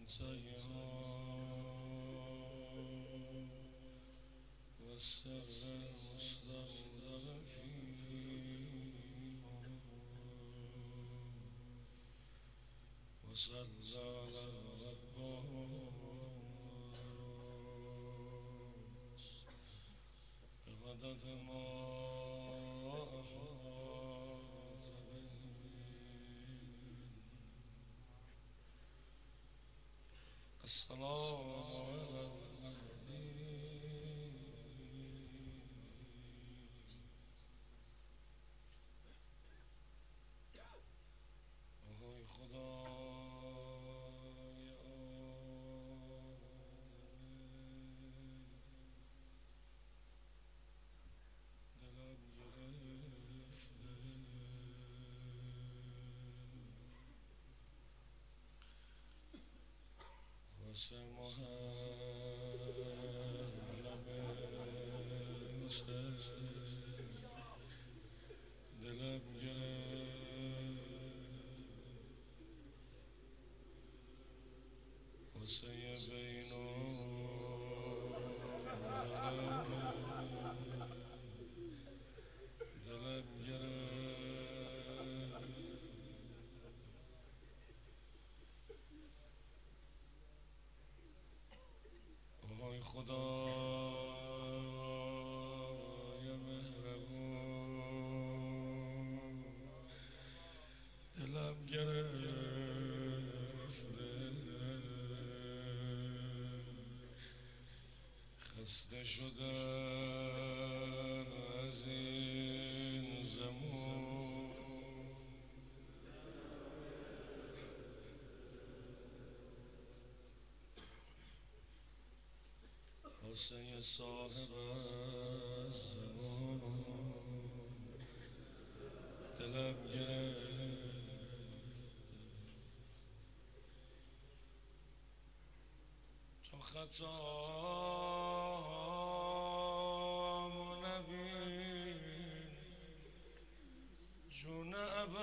منتهيها والسر المستودع فيها وصلى على العباس بغدد ما أحاط به السلام على المهدي وهوی خدای عالمین دلم گرفته واسه محرم دلم گرفت واسه بینو دلم گرفت آهای خدای مهربون دلم گرفته خسته شدن از این زمان واسه صاحب زمان دلم گرفت تو خطامو نبین جون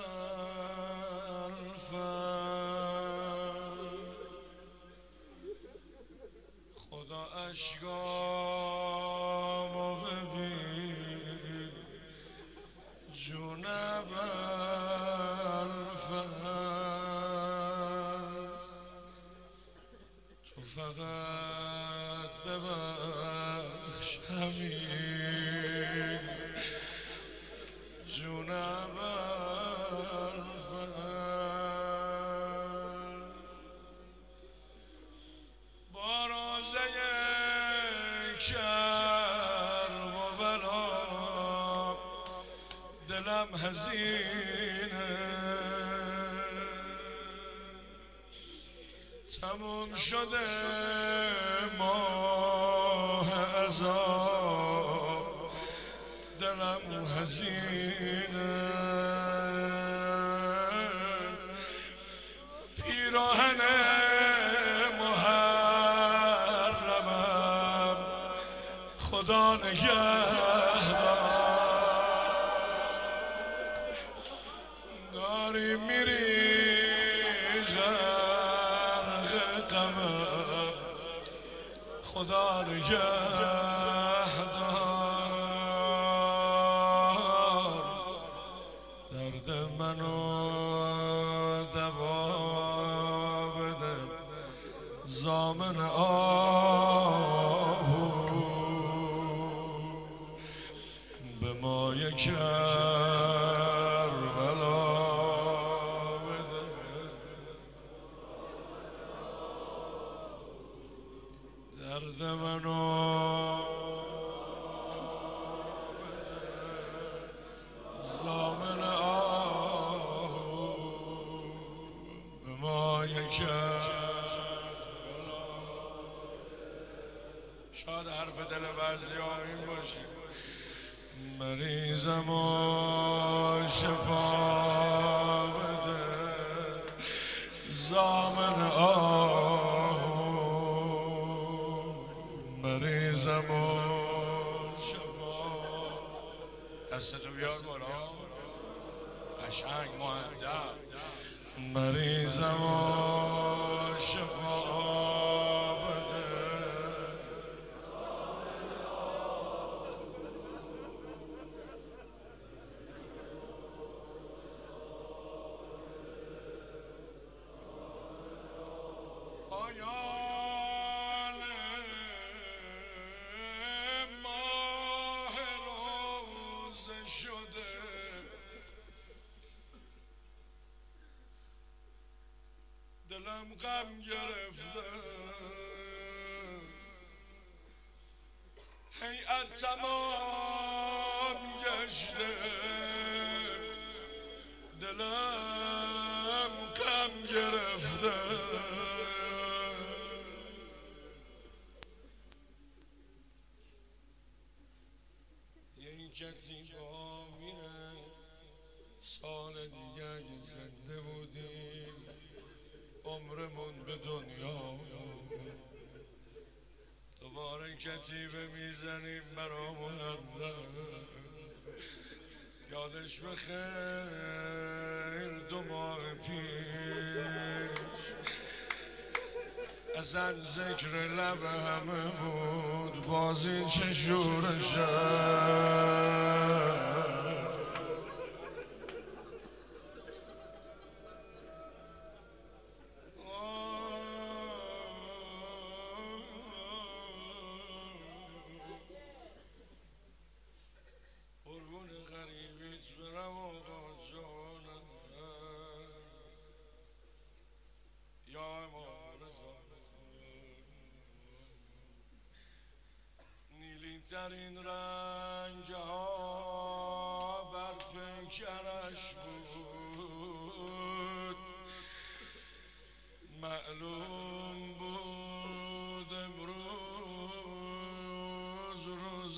ابوالفضل خدا اشکامو ببین جون ابوالفضل تو فقط ببخش همین جون ابوالفضل با روزه کرب و بلا دلم حزینه تموم شده ماه عذاب دلم حزینه پیراهن محرمم خدا نگهدار داری میری خدا نگهدار درد منو دوا بده ضامن آهو به مای کربلا بده درد منو ضامن آهو به مای کربلا شاید حرف دل بعضی ها این باشه مریضم و شفا بده ضامن آهو مریضم و شفا دستتو بیار بالا قشنگ مهندم مریضم و شفا دلم غم گرفته هیئت تمام گشته دلم غم گرفته یک کتیبا میره سال دیگه اگه زنده بودیم عمرمون به دنیا دوباره کتیبه میزنیم برا محمد یادش بخیر 2 ماه پیش اصلا ذکر لب همه بود بازی چه شورشه ترین رنگ ها بر پیکرش بود معلوم بود امروز روز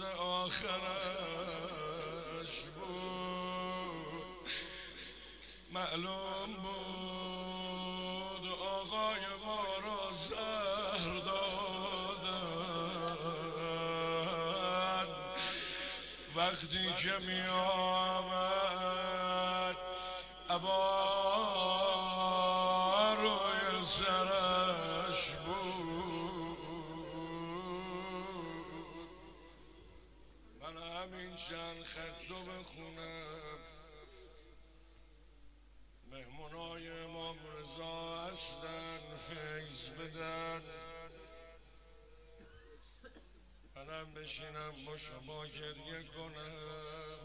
آخرش بود معلوم بود آقای ما را زهر وقتی که می آمد عبا روی سرش بود من همین چند خطو بخونم مهمونای امام رضا هستن فیض بدن منم بشینم با شما گریه کنم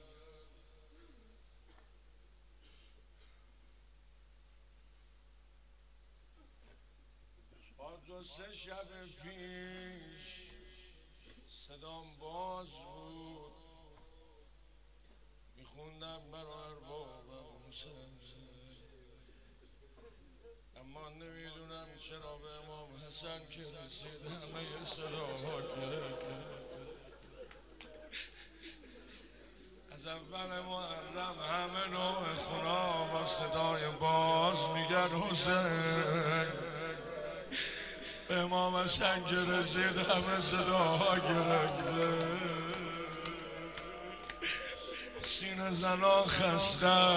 با 2-3 شب پیش صدام باز بود میخوندم برا ارباب حسین اما نمیدونم چرا به امام حسن که رسید همه صداها گرفت از اول محرم همه نوع خونا با صدای باز میگن حسین به امام حسن که رسید همه صداها گرفته سینه زنا خسته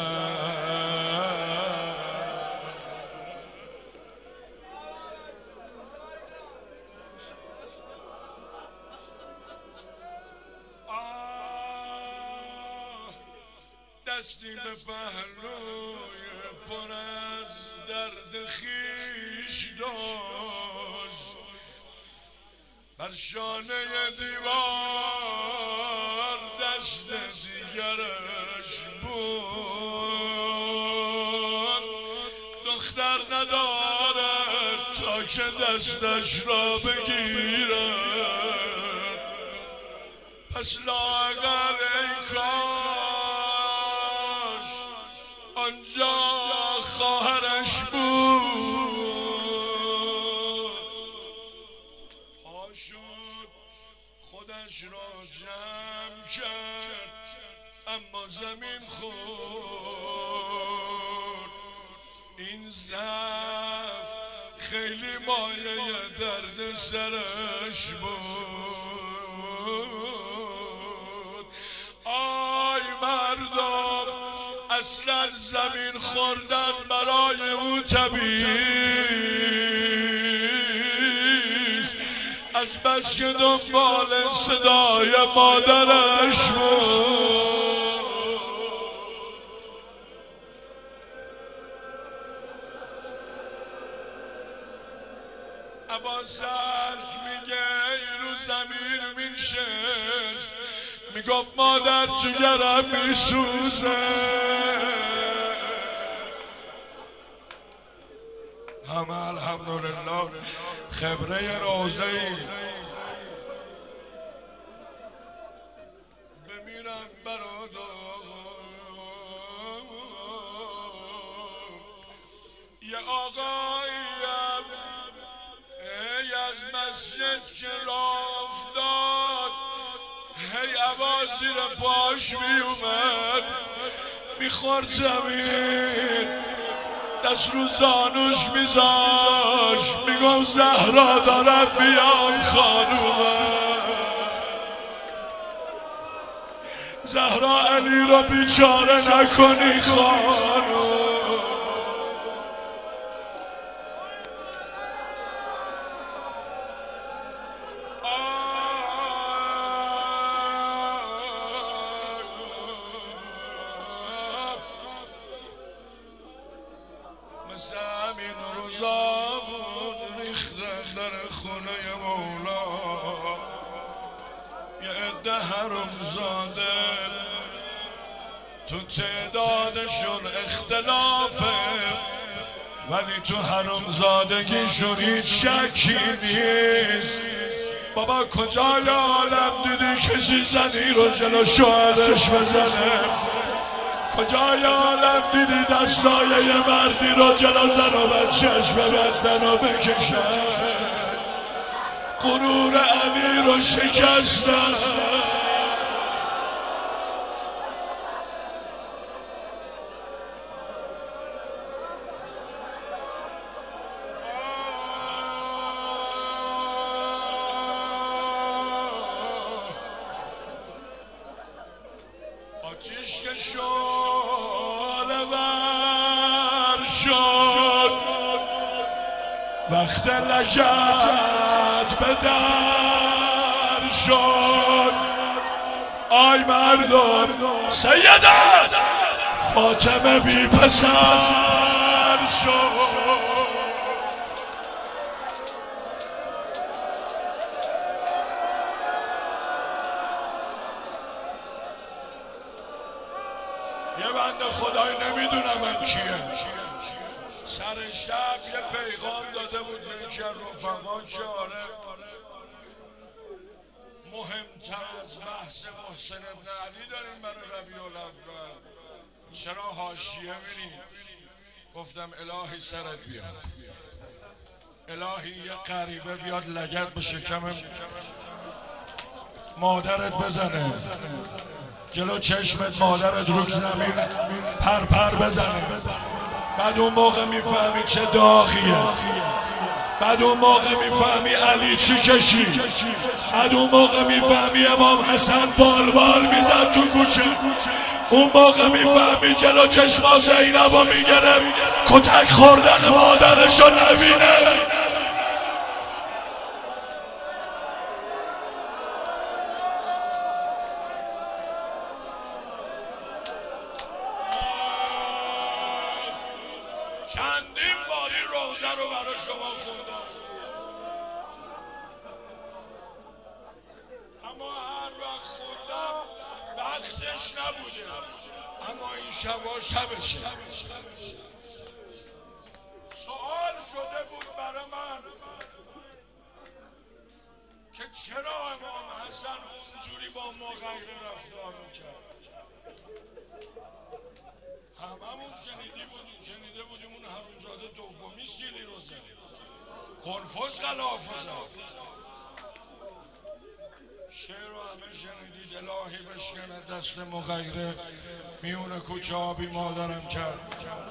دستی به پهلوی پر از درد خیش داشت بر شانه دیوار دست دیگرش بود دختر ندارد تا که دستش را بگیرد پس لااقل ای آنجا خواهرش بود پاشد خودش را جمع کرد اما زمین خورد این ضعف خیلی مایه درد سرش بود آی مردم اصلا زمین خوردن برای او طبیعیست از بس که دنبال صدای مادرش بود ابا سلک میگه رو زمین میشه میگفت مادر جگرم میسوزه همه الحمدلله خبره روزه‌ای بمیرم برادر یه آقاییم ای از مسجد که راه افتاد هی عبا زیر پاش میومد میخورد زمین دست رو زانوش میذاش میگم زهرا دارم بیام خانومم زهرا علی رو بیچاره نکنی خانوم مثل همین روزا بود ریختن در خونه مولا یه عده حرومزاده تو تعدادشون اختلافه ولی تو حرومزادگیشون هیچ شکی نیست بابا کجای عالم دیدی کسی زنی رو جلو شوهرش بزنه کجای عالم دیدی دستای یه مردی رو جلو زن و بچهش ببندن و بکشن غرور علی رو شکستن آتیش که شعله ور شد وقت لگت به در شد آی مردم سیدت فاطمه بی پسر شد یه بنده خدای نمیدونم من کیه سر شب یه پیغام داده بود به یکی از رفقا که آره مهمتر از بحث محسن ابن علی داریم برای ربیع الاول چرا حاشیه میری؟ گفتم الهی سرت بیاد الهی یه غریبه بیاد لگد به شکم مادرت بزنه جلو چشمت مادرت رو زمین پر بزنه بعد اون موقع میفهمی چه داغیه بعد اون موقع میفهمی علی چی کشید بعد اون موقع میفهمی امام حسن بال میزد تو کوچه اون موقع میفهمی جلو چشما زینب رو میگرم کتک خوردن مادرشو نبینه چندین باری روزه رو برای شما خوندم اما هر وقت خوندم وقتش نبوده اما این شبا شبشه سوال شده بود برای من که چرا امام حسن اونجوری با مغیره رفتار کرد هممون شنیده بودیم اون حرومزاده دومی سیلی رو زد قنفذ غلافه زد شعر رو همه شنیدید الهی بشکنه دست مغیره میونه کوچه آبی مادرم کرد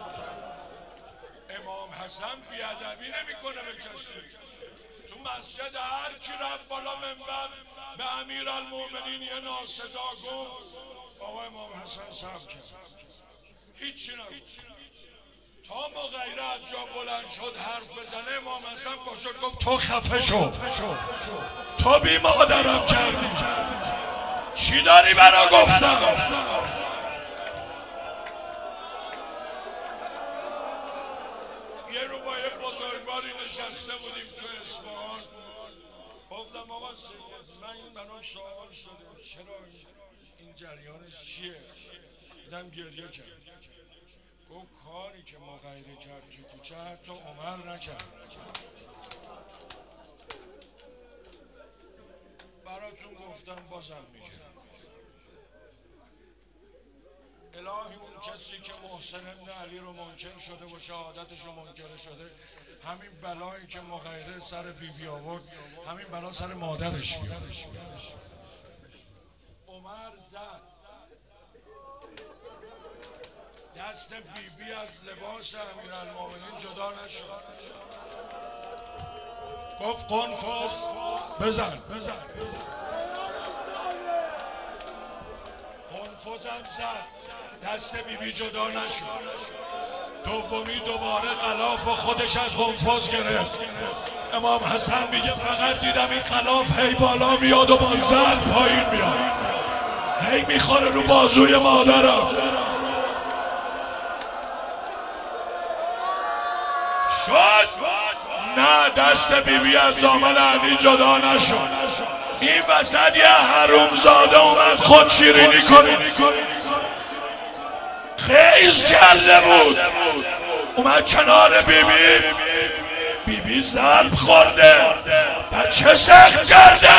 امام حسن بیادبی نمیکنه به کسی تو مسجد هر کی رفت بالا منبر به امیرالمومنین یه ناسزا گفت آقا امام حسن صبر کرد هیچی نبود تا مغیره از جا بلند شد حرف بزنه امام حسن پاشد گفت تو خفه شو تو بی مادرم کردی چی داری برا گفتم یه روبای بزرگواری نشسته بودیم تو اصفهان گفتم آقا سید من برام سوال شده چرا این جریانش چیه دیدم گریه کرد گفت کاری که مغیره کرد تو کوچه حتی عمر نکرد. براتون گفتم بازم میگم، الهی اون کسی که محسن ابن علی رو منکر شده و شهادتش رو منکر شده، همین بلایی که مغیره سر بیبی آورد همین بلا سر مادرش بیاد. عمر زد دست بیبی از لباس امیرالمومنین جدا نشد، گفت قنفذ بزن. قنفذم زد دست بیبی جدا نشد. دومی دوباره غلاف خودش از قنفذ گرفت. امام حسن میگه فقط دیدم این غلاف هی بالا میاد و با زن پایین میاد، هی میخوره رو بازوی مادرم. شد نه، دست بیبی از دامن علی جدا نشد. این وسط یه حرومزاده اومد خود شیرینی کنه، خیز کرده بود، اومد کنار بیبی ضرب خورده، بچه سخت کرده،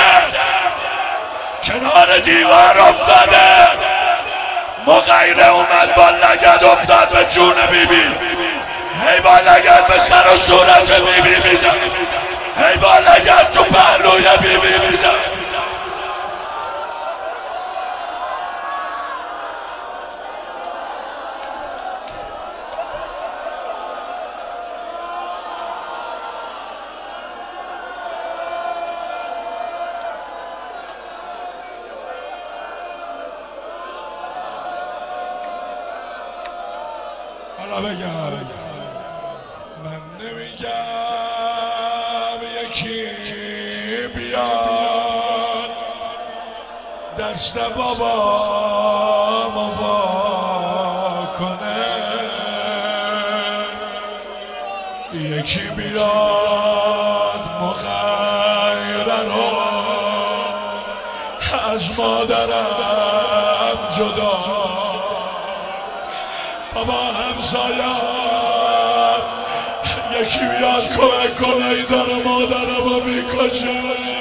کنار دیوار افتاده. مغیره اومد با لگد افتاد به جون بیبی، هی با لگد به سر و صورت بیبی میزن، هی با لگد تو پهلوی بیبی میزن. حالا بگم، من نمیگم یکی بیاد دست بابا وا کنه، یکی بیاد مغیره رو از مادرم جدا. بابا همسایم یکی بیاد کمک کنه، این داره مادرم رو میکشه.